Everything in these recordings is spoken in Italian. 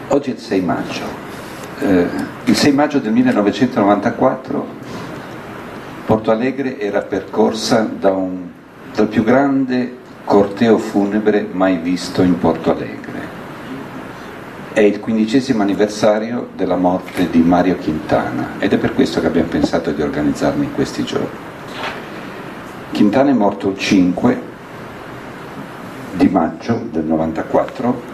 Oggi è il 6 maggio. Il 6 maggio del 1994 Porto Alegre era percorsa dal più grande corteo funebre mai visto in Porto Alegre. È il 15° anniversario della morte di Mario Quintana ed è per questo che abbiamo pensato di organizzarne in questi giorni. Quintana è morto il 5 di maggio del 94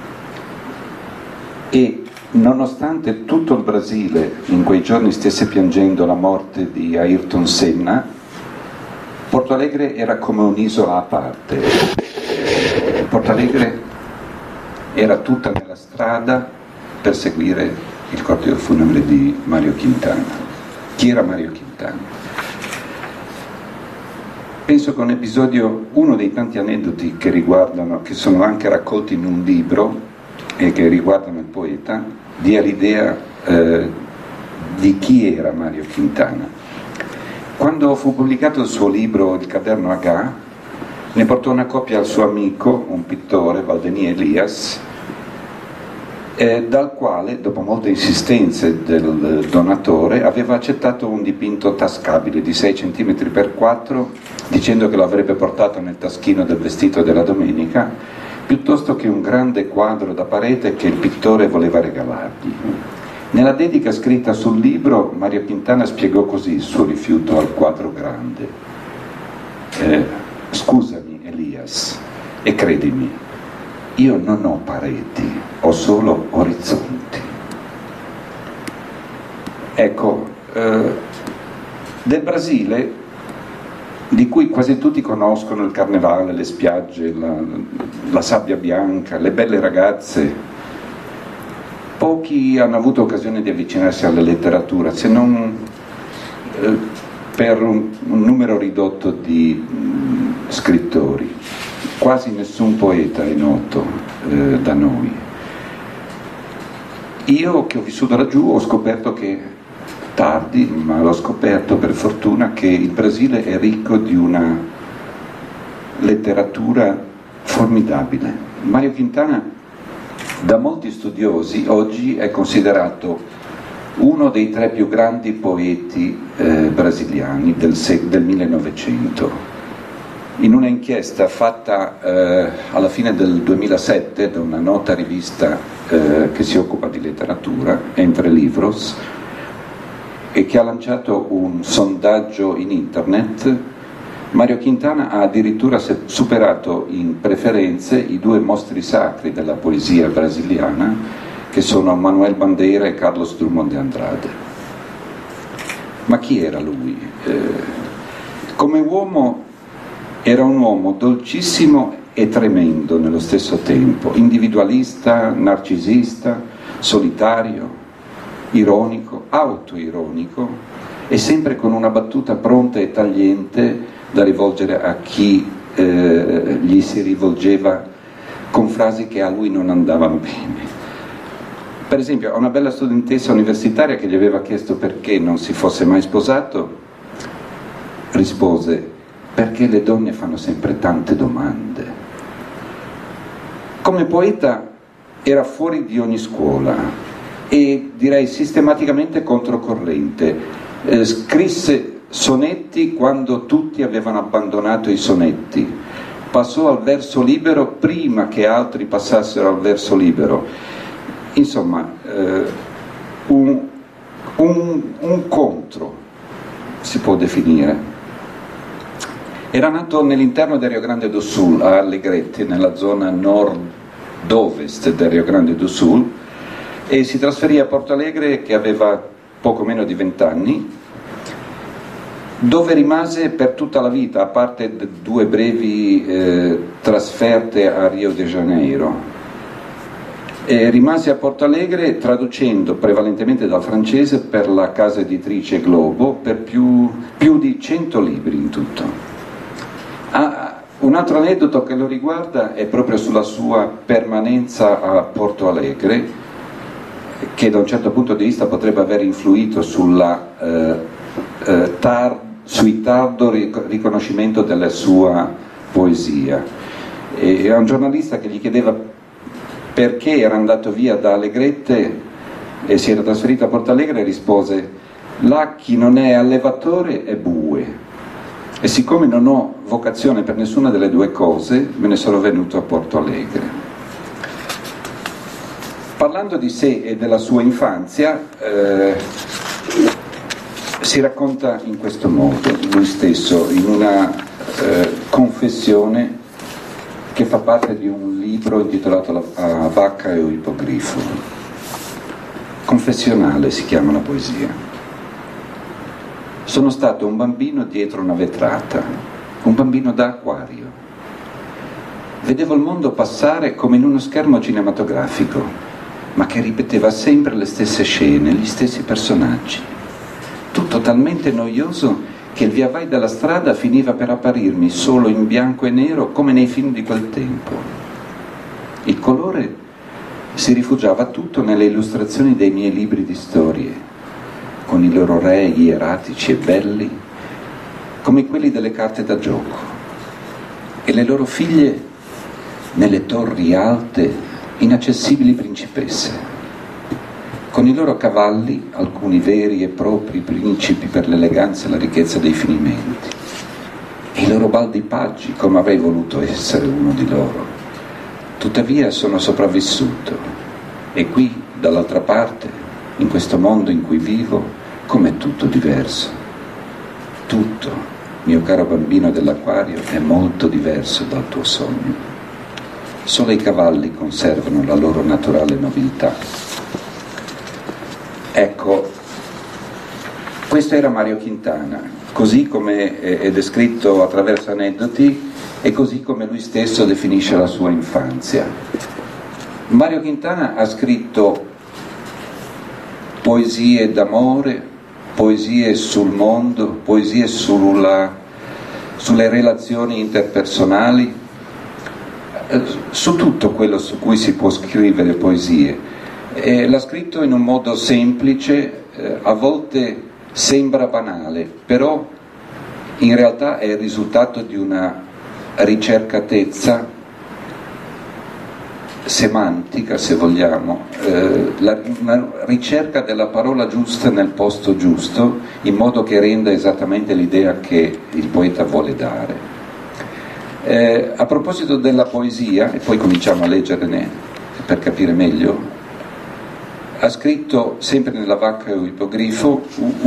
e nonostante tutto il Brasile in quei giorni stesse piangendo la morte di Ayrton Senna, Porto Alegre era come un'isola a parte. Porto Alegre era tutta nella strada per seguire il corteo funebre di Mario Quintana. Chi era Mario Quintana? Penso che un episodio, uno dei tanti aneddoti che sono anche raccolti in un libro e che riguardano il poeta, dia l'idea di chi era Mario Quintana. Quando fu pubblicato il suo libro Il Quaderno H, ne portò una copia al suo amico, un pittore, Valdemir Elias, dal quale, dopo molte insistenze del donatore, aveva accettato un dipinto tascabile di 6 cm x 4, dicendo che lo avrebbe portato nel taschino del vestito della domenica, piuttosto che un grande quadro da parete che il pittore voleva regalargli. Nella dedica scritta sul libro, Mario Quintana spiegò così il suo rifiuto al quadro grande. Scusami Elias, e credimi, io non ho pareti, ho solo orizzonti. Ecco, del Brasile, di cui quasi tutti conoscono il carnevale, le spiagge, la sabbia bianca, le belle ragazze, pochi hanno avuto occasione di avvicinarsi alla letteratura, se non per un numero ridotto di scrittori. Quasi nessun poeta è noto da noi. Io che ho vissuto laggiù ho scoperto che tardi, ma l'ho scoperto per fortuna, che il Brasile è ricco di una letteratura formidabile. Mario Quintana, da molti studiosi, oggi è considerato uno dei 3 più grandi poeti brasiliani del 1900. In una inchiesta fatta alla fine del 2007 da una nota rivista che si occupa di letteratura, Entre Livros, e che ha lanciato un sondaggio in internet, Mario Quintana ha addirittura superato in preferenze i 2 mostri sacri della poesia brasiliana, che sono Manuel Bandeira e Carlos Drummond de Andrade. Ma chi era lui? Come uomo era un uomo dolcissimo e tremendo nello stesso tempo, individualista, narcisista, solitario, ironico, autoironico e sempre con una battuta pronta e tagliente da rivolgere a chi gli si rivolgeva con frasi che a lui non andavano bene. Per esempio, a una bella studentessa universitaria che gli aveva chiesto perché non si fosse mai sposato, rispose: perché le donne fanno sempre tante domande. Come poeta era fuori di ogni scuola e direi sistematicamente controcorrente. Scrisse sonetti quando tutti avevano abbandonato i sonetti, passò al verso libero prima che altri passassero al verso libero. Insomma, un contro si può definire. Era nato nell'interno del Rio Grande do Sul, a Alegrete, nella zona nord-ovest del Rio Grande do Sul, e si trasferì a Porto Alegre che aveva poco meno di 20 anni, dove rimase per tutta la vita, a parte 2 brevi trasferte a Rio de Janeiro. Rimase a Porto Alegre traducendo prevalentemente dal francese per la casa editrice Globo per più di 100 libri in tutto. Un altro aneddoto che lo riguarda è proprio sulla sua permanenza a Porto Alegre, che da un certo punto di vista potrebbe aver influito sui tardo riconoscimento della sua poesia. E a un giornalista che gli chiedeva perché era andato via da Allegrette e si era trasferito a Porto Alegre, rispose: là chi non è allevatore è bue, e siccome non ho vocazione per nessuna delle due cose me ne sono venuto a Porto Alegre. Parlando di sé e della sua infanzia, si racconta in questo modo lui stesso, in una confessione che fa parte di un libro intitolato La vacca e l'ippogrifo. Confessionale si chiama la poesia. Sono stato un bambino dietro una vetrata, un bambino da acquario. Vedevo il mondo passare come in uno schermo cinematografico, ma che ripeteva sempre le stesse scene, gli stessi personaggi. Tutto talmente noioso che il via vai della strada finiva per apparirmi solo in bianco e nero come nei film di quel tempo. Il colore si rifugiava tutto nelle illustrazioni dei miei libri di storie, con i loro re ieratici e belli, come quelli delle carte da gioco, e le loro figlie nelle torri alte, inaccessibili principesse, con i loro cavalli, alcuni veri e propri principi per l'eleganza e la ricchezza dei finimenti, e i loro baldi paggi, come avrei voluto essere uno di loro. Tuttavia sono sopravvissuto, e qui, dall'altra parte, in questo mondo in cui vivo, com'è tutto diverso. Tutto, mio caro bambino dell'acquario, è molto diverso dal tuo sogno. Solo i cavalli conservano la loro naturale nobiltà. Ecco, questo era Mario Quintana, così come è descritto attraverso aneddoti e così come lui stesso definisce la sua infanzia. Mario Quintana ha scritto poesie d'amore, poesie sul mondo, poesie sulle relazioni interpersonali, su tutto quello su cui si può scrivere poesie. L'ha scritto in un modo semplice, a volte sembra banale, però in realtà è il risultato di una ricercatezza semantica, se vogliamo, una ricerca della parola giusta nel posto giusto, in modo che renda esattamente l'idea che il poeta vuole dare. A proposito della poesia, e poi cominciamo a leggerne per capire meglio, ha scritto, sempre nella vacca e l'ippogrifo,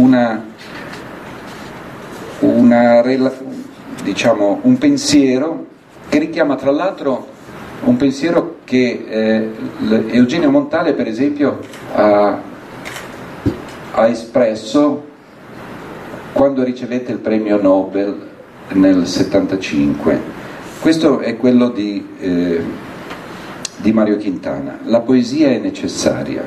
un pensiero che richiama tra l'altro un pensiero che Eugenio Montale, per esempio, ha espresso quando ricevette il premio Nobel nel 75. Questo è quello di Mario Quintana. La poesia è necessaria.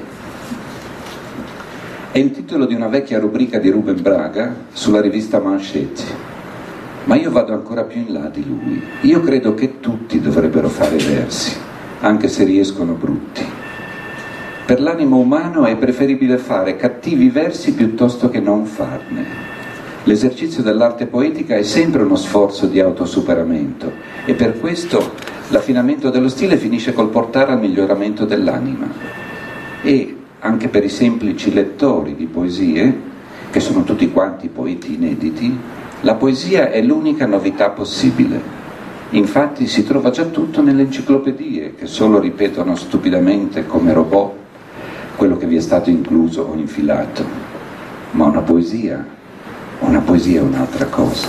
È il titolo di una vecchia rubrica di Ruben Braga sulla rivista Manchetti. Ma io vado ancora più in là di lui. Io credo che tutti dovrebbero fare versi, anche se riescono brutti. Per l'animo umano è preferibile fare cattivi versi piuttosto che non farne. L'esercizio dell'arte poetica è sempre uno sforzo di autosuperamento, e per questo l'affinamento dello stile finisce col portare al miglioramento dell'anima. E anche per i semplici lettori di poesie, che sono tutti quanti poeti inediti, la poesia è l'unica novità possibile. Infatti si trova già tutto nelle enciclopedie, che solo ripetono stupidamente come robot quello che vi è stato incluso o infilato. Ma una poesia è un'altra cosa.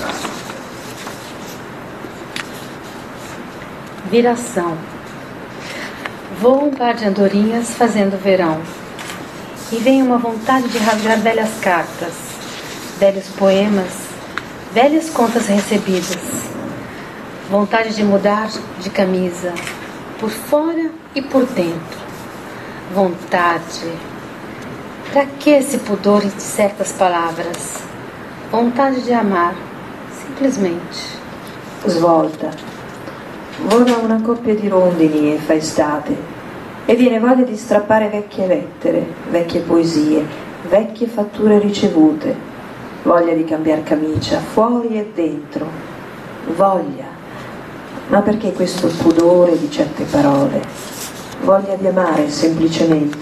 Viração. Voa par de andorinhas fazendo verão, e vem uma vontade de rasgar velhas cartas, velhos poemas, velhas contas recebidas. Vontade de mudar de camisa, por fora e por dentro. Vontade. Para que esse pudor de certas palavras? Vontade de amar, simplesmente. Svolta. Vola una coppia di rondini e fa estate, e viene voglia di strappare vecchie lettere, vecchie poesie, vecchie fatture ricevute, voglia di cambiare camicia, fuori e dentro, voglia. Ma perché questo pudore di certe parole? voglia di amare semplicemente.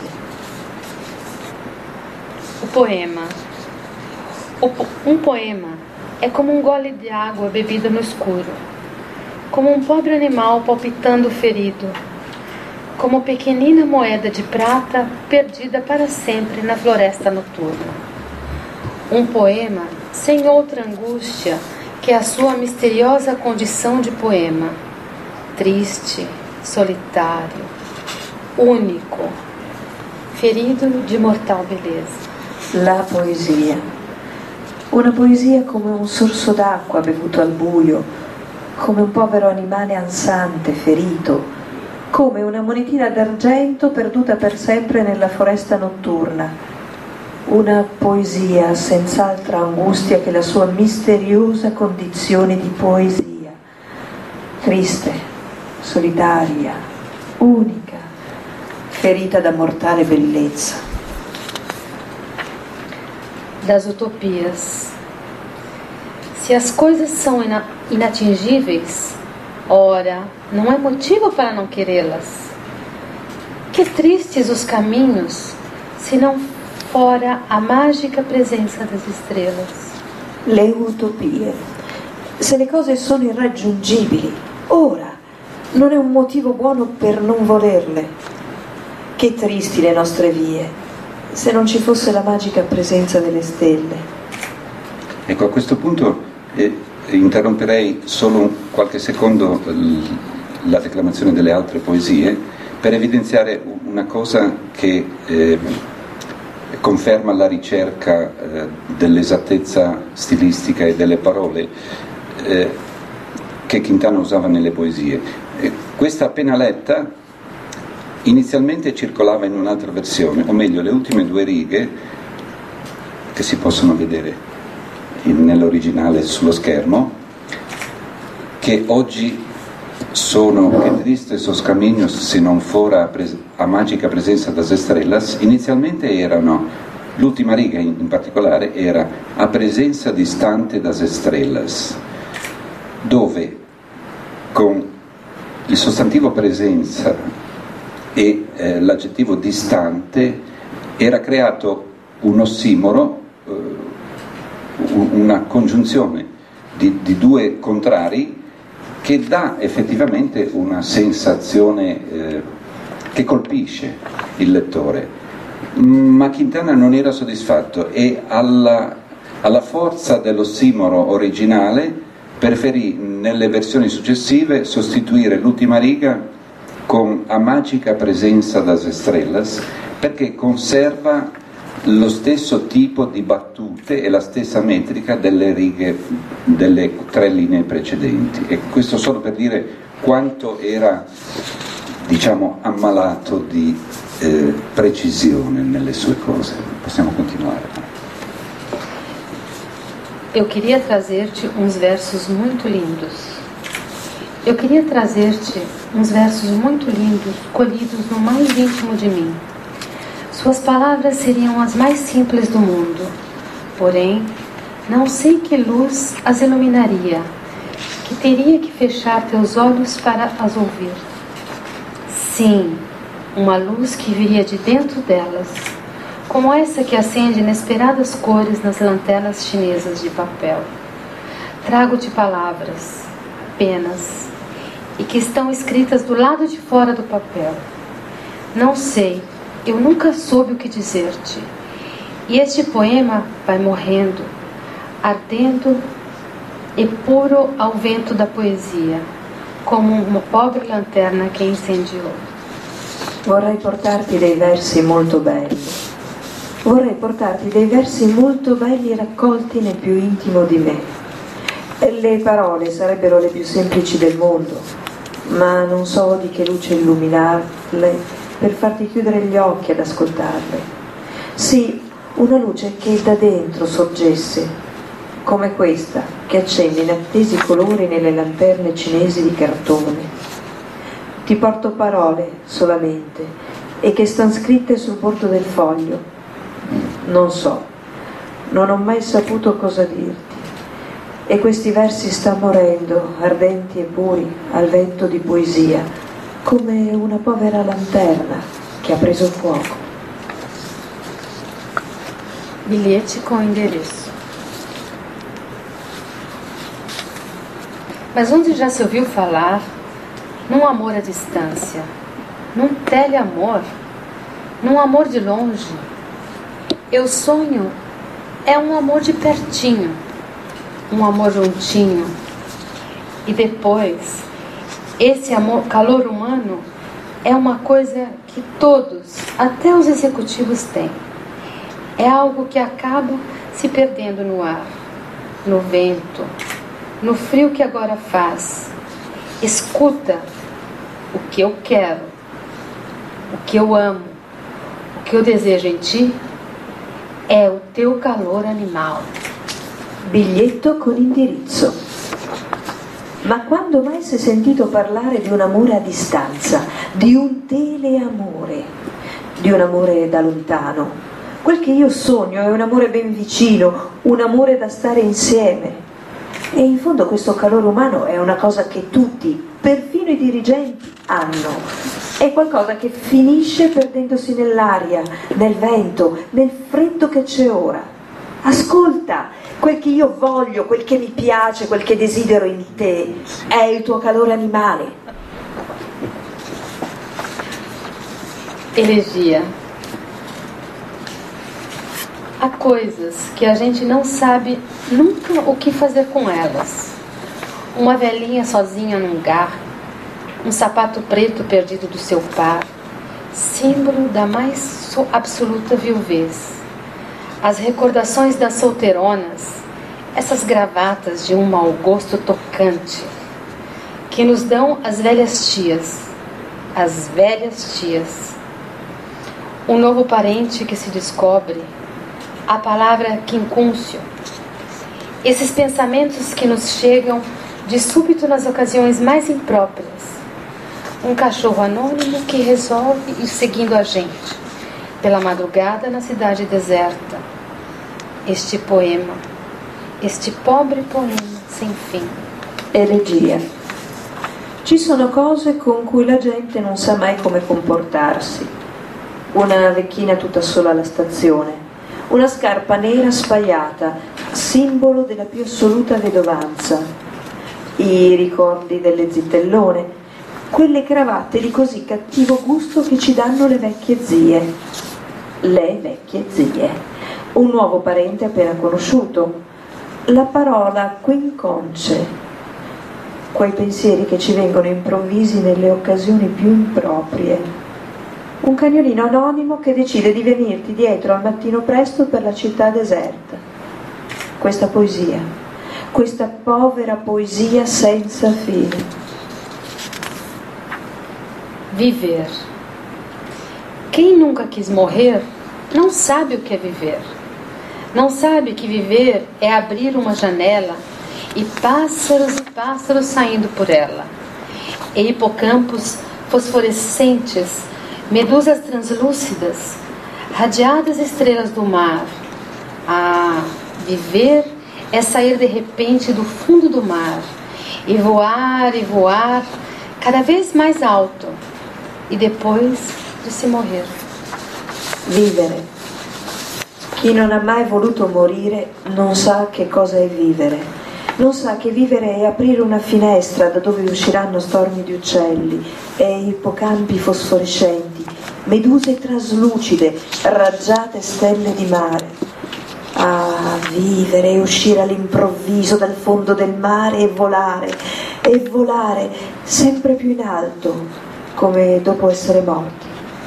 O poema. Um poema é como um gole de água bebida no escuro, como um pobre animal palpitando ferido, como pequenina moeda de prata perdida para sempre na floresta noturna. Um poema sem outra angústia que a sua misteriosa condição de poema, triste, solitário, único, ferido de mortal beleza. La poesia. Una poesia come un sorso d'acqua bevuto al buio, come un povero animale ansante, ferito, come una monetina d'argento perduta per sempre nella foresta notturna. Una poesia senz'altra angustia che la sua misteriosa condizione di poesia, triste, solitaria, unica, ferita da mortale bellezza. Das utopias. Se as coisas são inatingíveis, ora, não é motivo para não querê-las. Que tristes os caminhos, se não fora a mágica presença das estrelas. Le utopie. Se le cose sono irraggiungibili, ora, non è un motivo buono per non volerle. Che tristi le nostre vie, se non ci fosse la magica presenza delle stelle. Ecco, a questo punto interromperei solo qualche secondo la declamazione delle altre poesie per evidenziare una cosa che conferma la ricerca dell'esattezza stilistica e delle parole che Quintana usava nelle poesie. Questa appena letta inizialmente circolava in un'altra versione, o meglio le ultime due righe che si possono vedere nell'originale sullo schermo, che oggi sono "que tristes os caminhos se non fora a magica presenza das estrelas", inizialmente erano, l'ultima riga in particolare era "a presenza distante das estrelas", dove con il sostantivo presenza e l'aggettivo distante era creato un ossimoro, una congiunzione di due contrari che dà effettivamente una sensazione che colpisce il lettore. Ma Quintana non era soddisfatto e alla forza dell'ossimoro originale preferì nelle versioni successive sostituire l'ultima riga con "a magica presenza das estrelas", perché conserva lo stesso tipo di battute e la stessa metrica delle righe delle tre linee precedenti. E questo solo per dire quanto era, diciamo, ammalato di precisione nelle sue cose. Possiamo continuare. Eu queria trazer-te uns versos muito lindos. Eu queria trazer-te uns versos muito lindos, colhidos no mais íntimo de mim. Suas palavras seriam as mais simples do mundo, porém, não sei que luz as iluminaria, que teria que fechar teus olhos para as ouvir. Sim, uma luz que viria de dentro delas, como essa que acende inesperadas cores nas lanternas chinesas de papel. Trago-te palavras, penas, e que estão escritas do lado de fora do papel. Não sei, eu nunca soube o que dizer-te. E este poema vai morrendo, ardendo e puro ao vento da poesia, como uma pobre lanterna che incendiò. Vorrei portarti dei versi molto belli. Vorrei portarti dei versi molto belli raccolti nel più intimo di me. Le parole sarebbero le più semplici del mondo, ma non so di che luce illuminarle per farti chiudere gli occhi ad ascoltarle. Sì, una luce che da dentro sorgesse, come questa che accende in attesi colori nelle lanterne cinesi di cartone. Ti porto parole solamente e che stan scritte sul bordo del foglio. Non so, non ho mai saputo cosa dirti. E questi versi stanno morendo, ardenti e puri, al vento di poesia, come una povera lanterna che ha preso fuoco. Bilhete com endereço. Mas onde já se ouviu falar num amor à distância, num teleamor, num amor de longe? Eu sonho é um amor de pertinho, um amor juntinho. E depois, esse amor, calor humano, é uma coisa que todos, até os executivos, têm. É algo que acaba se perdendo no ar, no vento, no frio que agora faz. Escuta o que eu quero, o que eu amo, o que eu desejo em ti é o teu calor animal. Biglietto con indirizzo. Ma quando mai si è sentito parlare di un amore a distanza, di un teleamore, di un amore da lontano? Quel che io sogno è un amore ben vicino, un amore da stare insieme. E in fondo questo calore umano è una cosa che tutti, perfino i dirigenti, hanno. È qualcosa che finisce perdendosi nell'aria, nel vento, nel freddo che c'è ora. Ascolta, quel che io voglio, quel che mi piace, quel che desidero in te, è il tuo calore animale. Elegia. Há coisas que a gente não sabe nunca o que fazer com elas. Uma velhinha sozinha num garro, um sapato preto perdido do seu par, símbolo da mais absoluta viuvez. As recordações das solteironas, essas gravatas de um mau gosto tocante, que nos dão as velhas tias, um novo parente que se descobre, a palavra quincúncio, esses pensamentos que nos chegam de súbito nas ocasiões mais impróprias, um cachorro anônimo que resolve ir seguindo a gente pela madrugada na cidade deserta. Este poema, este pobre poema sem fim. Elegia. Ci sono cose con cui la gente non sa mai come comportarsi. Una vecchina tutta sola alla stazione, una scarpa nera spaiata, simbolo della più assoluta vedovanza, i ricordi delle zitellone, quelle cravatte di così cattivo gusto che ci danno le vecchie zie, un nuovo parente appena conosciuto, la parola quinconce, quei pensieri che ci vengono improvvisi nelle occasioni più improprie, un cagnolino anonimo che decide di venirti dietro al mattino presto per la città deserta. Questa poesia, questa povera poesia senza fine. Viver. Quem nunca quis morrer não sabe o que é viver. Não sabe que viver é abrir uma janela e pássaros saindo por ela. E hipocampos fosforescentes, medusas translúcidas, radiadas estrelas do mar. Ah, viver é sair de repente do fundo do mar e voar, cada vez mais alto. E depois di se morire. Vivere. Chi non ha mai voluto morire non sa che cosa è vivere. Non sa che vivere è aprire una finestra da dove usciranno stormi di uccelli e ippocampi fosforescenti, meduse traslucide, raggiate stelle di mare. Ah, vivere e uscire all'improvviso dal fondo del mare e volare sempre più in alto, come dopo essere morti.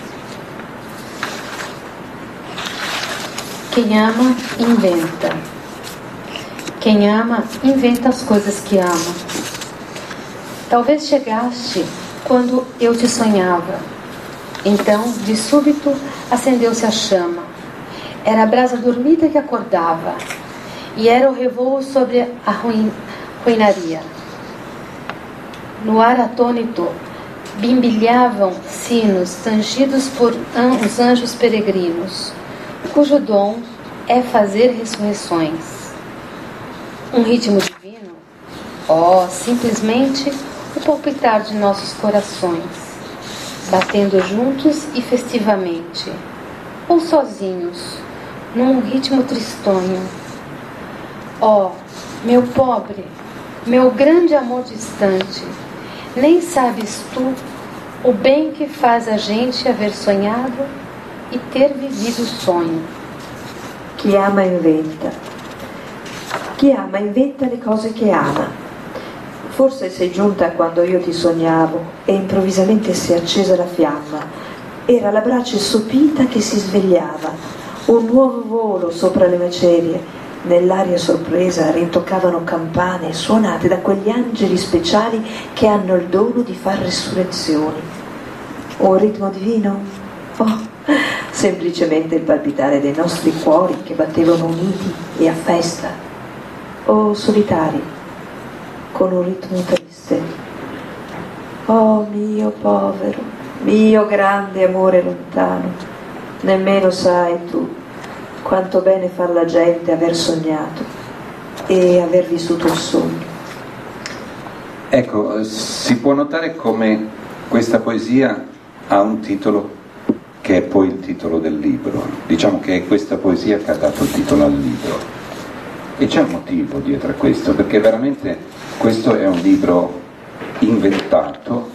Quem ama, inventa. Quem ama, inventa as coisas que ama. Talvez chegaste quando eu te sonhava. Então, de súbito, acendeu-se a chama. Era a brasa dormida que acordava. E era o revoo sobre a ruinaria. No ar atônito, bimbilhavam sinos tangidos por os anjos peregrinos, cujo dom é fazer ressurreições. Um ritmo divino? Oh, simplesmente o palpitar de nossos corações. batendo juntos e festivamente, ou sozinhos, num ritmo tristonho. Oh, meu pobre, meu grande amor distante, nem sabes tu o bem que faz a gente haver sonhado e ter vivido o sonho. Chi ama inventa le cose che ama. Forse sei giunta quando io ti sognavo e improvvisamente si è accesa la fiamma. Era la brace sopita che si svegliava, un nuovo volo sopra le macerie. Nell'aria sorpresa rintoccavano campane suonate da quegli angeli speciali che hanno il dono di far resurrezioni. Un ritmo divino? Oh, semplicemente il palpitare dei nostri cuori che battevano uniti e a festa. O solitari, con un ritmo triste. Oh mio povero, mio grande amore lontano, nemmeno sai tu quanto bene fa alla gente aver sognato e aver vissuto il sogno. Ecco, si può notare come questa poesia ha un titolo che è poi il titolo del libro. Diciamo che è questa poesia che ha dato il titolo al libro. E c'è un motivo dietro a questo, perché veramente questo è un libro inventato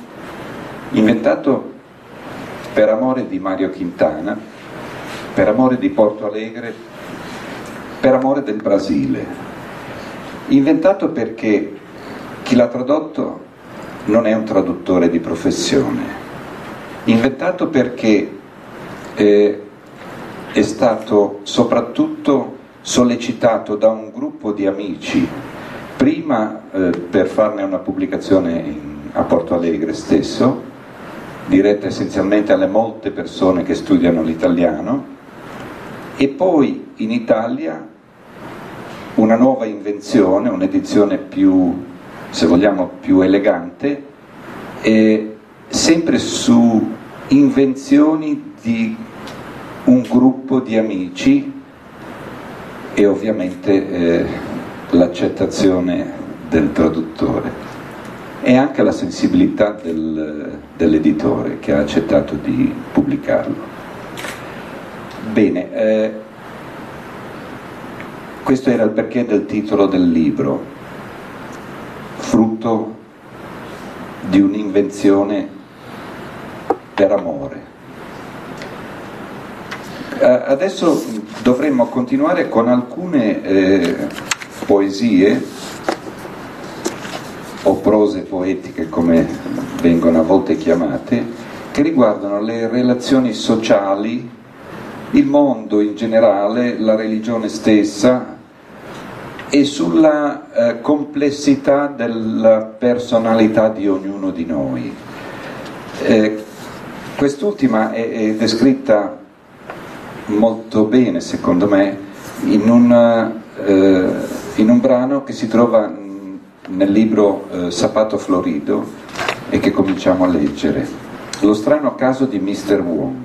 per amore di Mario Quintana, per amore di Porto Alegre, per amore del Brasile. Inventato perché chi l'ha tradotto non è un traduttore di professione. Inventato perché è stato soprattutto sollecitato da un gruppo di amici, prima per farne una pubblicazione a Porto Alegre stesso, diretta essenzialmente alle molte persone che studiano l'italiano, e poi in Italia una nuova invenzione, un'edizione più, se vogliamo, più elegante, e sempre su invenzioni di un gruppo di amici e ovviamente l'accettazione del traduttore e anche la sensibilità dell'editore che ha accettato di pubblicarlo. Bene, questo era il perché del titolo del libro, frutto di un'invenzione per amore. Adesso dovremmo continuare con alcune poesie o prose poetiche, come vengono a volte chiamate, che riguardano le relazioni sociali, il mondo in generale, la religione stessa e sulla complessità della personalità di ognuno di noi. Quest'ultima è descritta molto bene, secondo me, in un brano che si trova nel libro Sapato Florido e che cominciamo a leggere. Lo strano caso di Mr. Wong.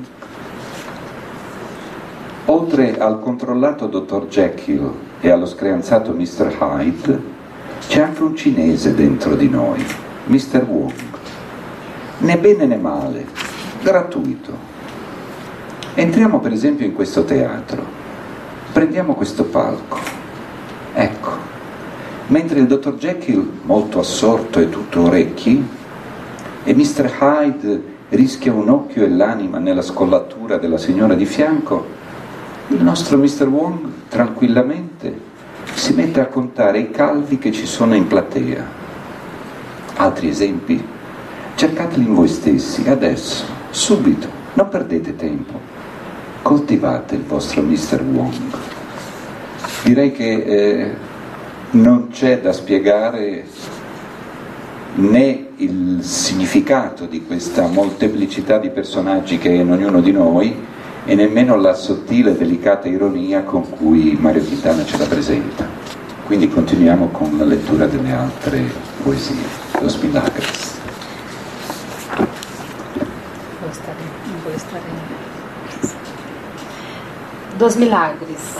Oltre al controllato dottor Jekyll e allo screanzato Mr. Hyde, c'è anche un cinese dentro di noi, Mr. Wong. Né bene né male, gratuito. Entriamo per esempio in questo teatro, prendiamo questo palco, ecco, mentre il dottor Jekyll, molto assorto e tutto orecchi, e Mr. Hyde rischia un occhio e l'anima nella scollatura della signora di fianco, il nostro Mr. Wong tranquillamente si mette a contare i calvi che ci sono in platea. Altri esempi? Cercateli in voi stessi, adesso, subito, non perdete tempo. Coltivate il vostro Mr. Wong. Direi che non c'è da spiegare né il significato di questa molteplicità di personaggi che è in ognuno di noi e nemmeno la sottile e delicata ironia con cui Mario Quintana ce la presenta. Quindi continuiamo con la lettura delle altre poesie. Los Milagres. Dos Milagres.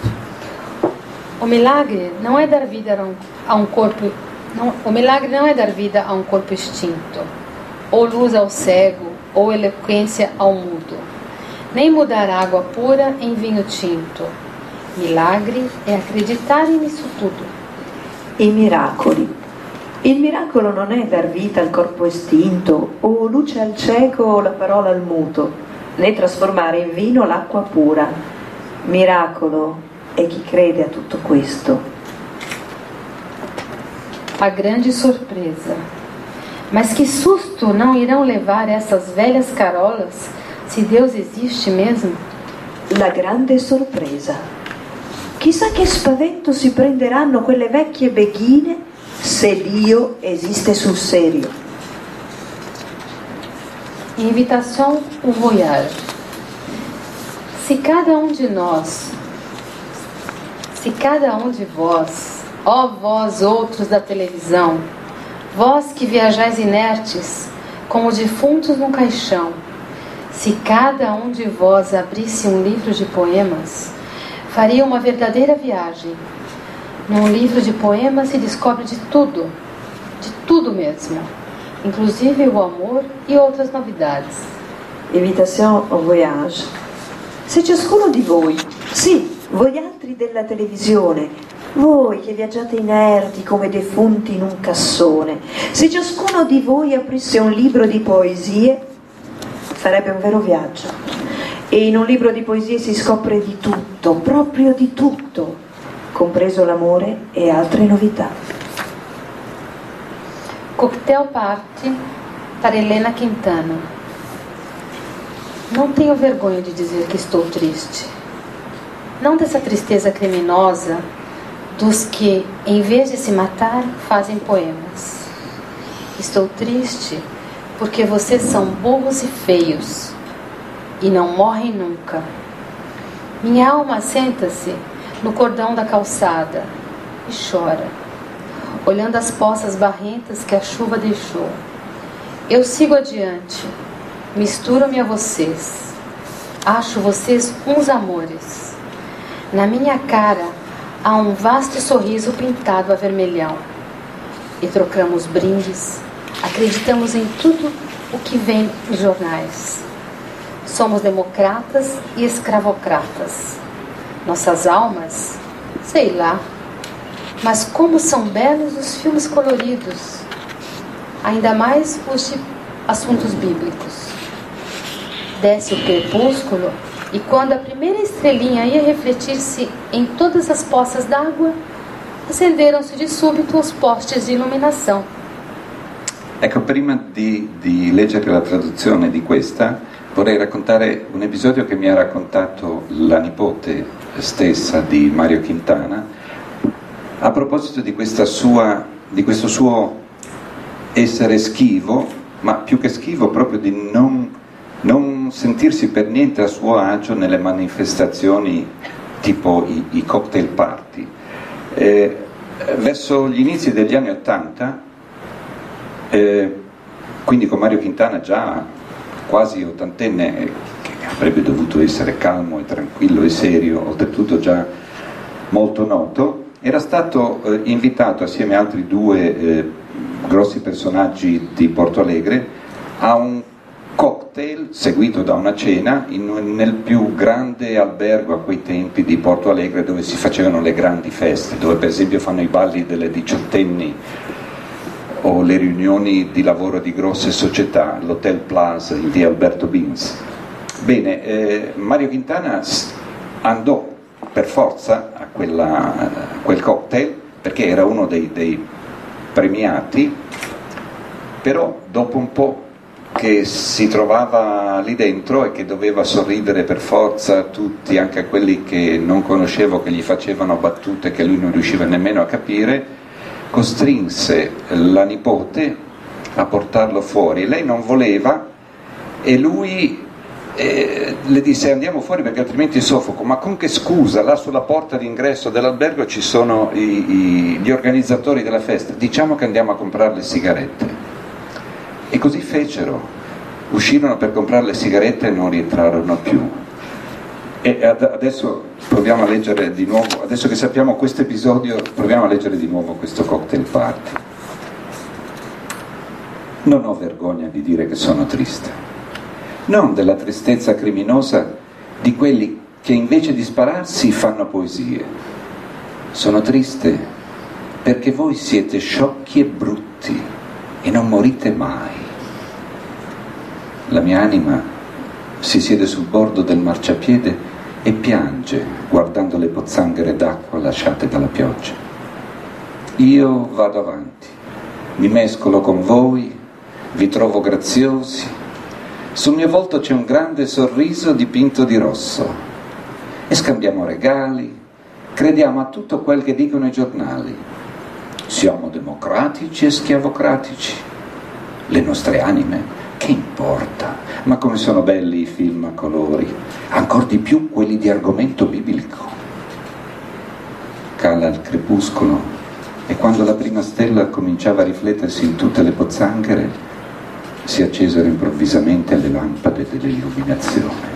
O milagre não é dar vida a um corpo. O milagre não é dar vida a um corpo extinto, ou luz ao cego, ou eloquência ao mudo, nem mudar água pura em vinho tinto. Milagre è acreditare nisso tudo. I miracoli. Il miracolo non è dar vita al corpo estinto, o luce al cieco o la parola al muto, né trasformare in vino l'acqua pura. Miracolo è chi crede a tutto questo. A grande surpresa. Mas que susto não irão levar essas velhas carolas, se Deus existe mesmo? La grande sorpresa. Chissà che spavento si prenderanno quelle vecchie beghine se Dio esiste sul serio. Invitation au voyage. Se cada um de vós, ó vós outros da televisão, vós que viajais inertes, como defuntos num caixão, se cada um de vós abrisse um livro de poemas, faria uma verdadeira viagem. Num livro de poemas se descobre de tudo mesmo, inclusive o amor e outras novidades. Invitation au voyage. Se ciascuno di voi, sì, voi altri della televisione, voi che viaggiate inerti come defunti in un cassone, se ciascuno di voi aprisse un libro di poesie, sarebbe un vero viaggio. E in un libro di poesie si scopre di tutto, proprio di tutto, compreso l'amore e altre novità. Cocktail Party para Helena Quintana. Não tenho vergonha de dizer que estou triste. Não dessa tristeza criminosa dos que, em vez de se matar, fazem poemas. Estou triste porque vocês são burros e feios e não morrem nunca. Minha alma senta-se no cordão da calçada e chora, olhando as poças barrentas que a chuva deixou. Eu sigo adiante, misturo-me a vocês, acho vocês uns amores. Na minha cara há um vasto sorriso pintado a vermelhão. E trocamos brindes, acreditamos em tudo o que vem nos jornais. Somos democratas e escravocratas. Nossas almas, sei lá, mas como são belos os filmes coloridos, ainda mais os de assuntos bíblicos. Desce o crepúsculo e quando a primeira estrelinha ia refletir-se em todas as poças d'água, acenderam-se di subito os postes di illuminazione. Ecco, prima di leggere la traduzione di questa, vorrei raccontare un episodio che mi ha raccontato la nipote stessa di Mario Quintana a proposito di questo suo essere schivo, ma più che schivo proprio di non sentirsi per niente a suo agio nelle manifestazioni tipo i cocktail party. Verso gli inizi degli anni '80, quindi con Mario Quintana già quasi ottantenne, che avrebbe dovuto essere calmo e tranquillo e serio, oltretutto già molto noto, era stato invitato assieme a altri due grossi personaggi di Porto Alegre a un cocktail seguito da una cena nel più grande albergo a quei tempi di Porto Alegre, dove si facevano le grandi feste, dove per esempio fanno i balli delle diciottenni o le riunioni di lavoro di grosse società, l'Hotel Plaza in via Alberto Bins. Bene, Mario Quintana andò per forza a quel cocktail perché era uno dei premiati, però dopo un po' che si trovava lì dentro e che doveva sorridere per forza a tutti, anche a quelli che non conoscevo, che gli facevano battute che lui non riusciva nemmeno a capire, costrinse la nipote a portarlo fuori. Lei non voleva e lui le disse: andiamo fuori perché altrimenti soffoco. Ma con che scusa? Là sulla porta d'ingresso dell'albergo ci sono gli organizzatori della festa, diciamo che andiamo a comprare le sigarette. E così fecero, uscirono per comprare le sigarette e non rientrarono più. E adesso proviamo a leggere di nuovo, adesso che sappiamo questo episodio, proviamo a leggere di nuovo questo cocktail party. Non ho vergogna di dire che sono triste. non della tristezza criminosa di quelli che invece di spararsi fanno poesie. Sono triste perché voi siete sciocchi e brutti e non morite mai. La mia anima si siede sul bordo del marciapiede e piange guardando le pozzanghere d'acqua lasciate dalla pioggia. Io vado avanti, mi mescolo con voi, vi trovo graziosi, sul mio volto c'è un grande sorriso dipinto di rosso e scambiamo regali, crediamo a tutto quel che dicono i giornali. Siamo democratici e schiavocratici. Le nostre anime, che importa? Ma come sono belli i film a colori, ancor di più quelli di argomento biblico. Cala il crepuscolo e quando la prima stella cominciava a riflettersi in tutte le pozzanghere, si accesero improvvisamente le lampade dell'illuminazione.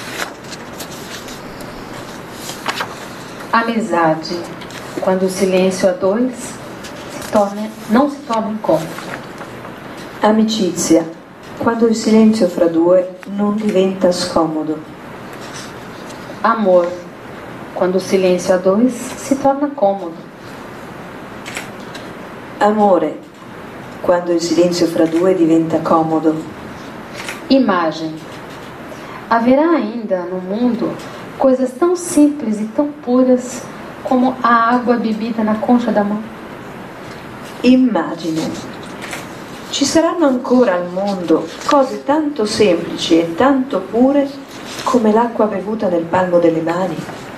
Amizade, quando o silêncio a dois não se torna incontro. Amicizia, quando il silenzio fra due non diventa scomodo. Amor, quando o silêncio a dois se torna cômodo. Amore, quando il silenzio fra due diventa comodo. Imagem, haverá ainda no mundo coisas tão simples e tão puras como a água bebida na concha da mão? Immagine. Ci saranno ancora al mondo cose tanto semplici e tanto pure come l'acqua bevuta nel palmo delle mani?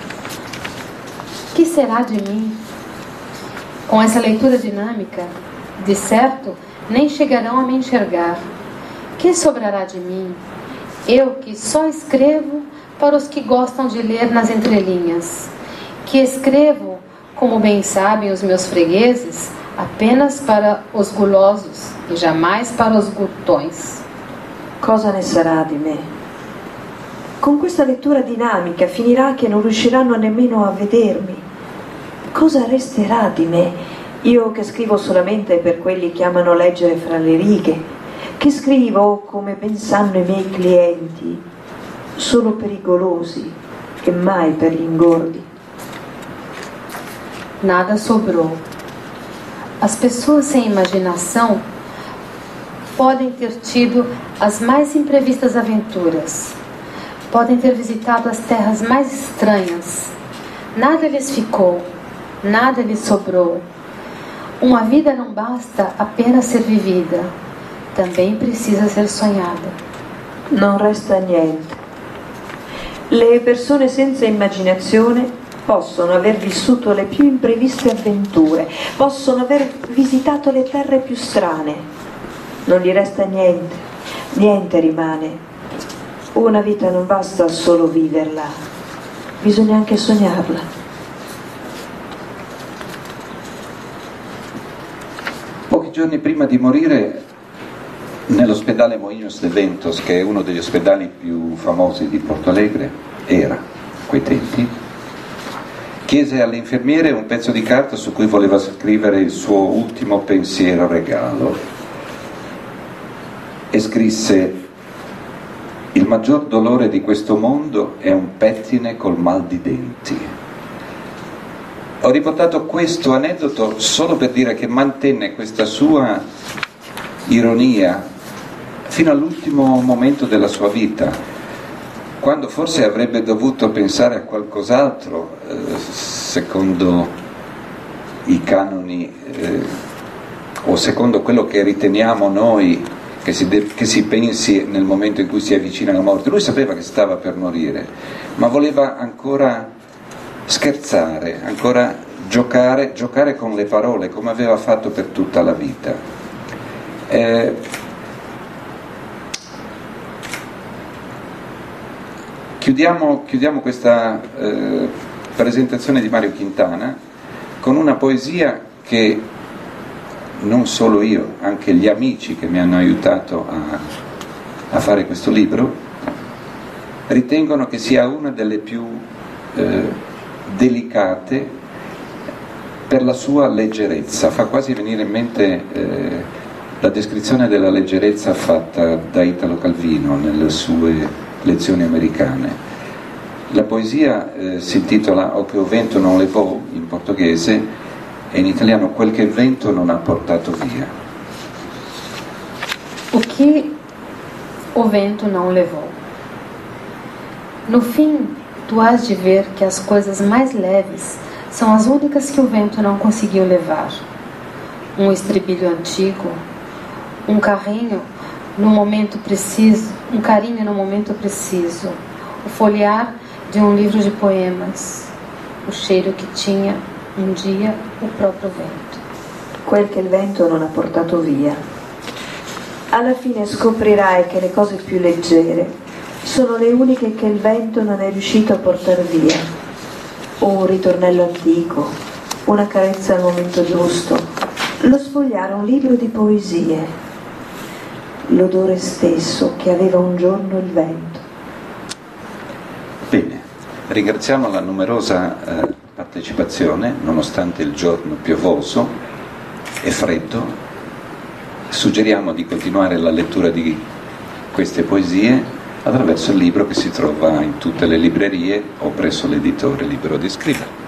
Que será de mim? Com essa leitura dinâmica, de certo, nem chegarão a me enxergar. Que sobrará de mim? Eu que só escrevo para os que gostam de ler nas entrelinhas. Que escrevo, como bem sabem os meus fregueses, apenas para os gulosos e jamais para os glutões. Cosa ne sarà di me? Con questa lettura dinamica finirà che non riusciranno nemmeno a vedermi. Cosa resterà di me? Io che scrivo solamente per quelli che amano leggere fra le righe, che scrivo, come ben sanno i miei clienti, solo per i golosi e mai per gli ingordi. Nada sobrou. As pessoas sem imaginação podem ter tido as mais imprevistas aventuras, podem ter visitado as terras mais estranhas. Nada lhes ficou, nada lhes sobrou. Uma vida não basta apenas ser vivida, também precisa ser sonhada. Non resta niente. Le persone senza immaginazione possono aver vissuto le più impreviste avventure, possono aver visitato le terre più strane. Non gli resta niente, niente rimane. Una vita non basta solo viverla, bisogna anche sognarla. Pochi giorni prima di morire, nell'ospedale Moinhos de Ventos, che è uno degli ospedali più famosi di Porto Alegre, era a quei tempi, chiese alle infermiere un pezzo di carta su cui voleva scrivere il suo ultimo pensiero regalo e scrisse: il maggior dolore di questo mondo è un pettine col mal di denti. Ho riportato questo aneddoto solo per dire che mantenne questa sua ironia fino all'ultimo momento della sua vita, quando forse avrebbe dovuto pensare a qualcos'altro, secondo i canoni o secondo quello che riteniamo noi che si pensi nel momento in cui si avvicina alla morte. Lui sapeva che stava per morire, ma voleva ancora scherzare, ancora giocare con le parole, come aveva fatto per tutta la vita. Chiudiamo questa presentazione di Mario Quintana con una poesia che non solo io, anche gli amici che mi hanno aiutato a fare questo libro ritengono che sia una delle più delicate per la sua leggerezza. Fa quasi venire in mente la descrizione della leggerezza fatta da Italo Calvino nelle sue lezioni americane. La poesia si intitola O che o vento non levò in portoghese e in italiano Quel che il vento non ha portato via. O que o vento não levou. No fim, tu hás de ver que as coisas mais leves são as únicas que o vento não conseguiu levar. Um estribilho antigo, um carrinho no momento preciso, um carinho no momento preciso, o folhear de um livro de poemas, o cheiro que tinha um dia o próprio vento. Quel che il vento non ha portato via. Alla fine scoprirai che le cose più leggere sono le uniche che il vento non è riuscito a portar via. Un ritornello antico, una carezza al momento giusto, lo sfogliare un libro di poesie, l'odore stesso che aveva un giorno il vento. Bene, ringraziamo la numerosa partecipazione, nonostante il giorno piovoso e freddo. Suggeriamo di continuare la lettura di queste poesie attraverso il libro che si trova in tutte le librerie o presso l'editore Libero di Scrivere.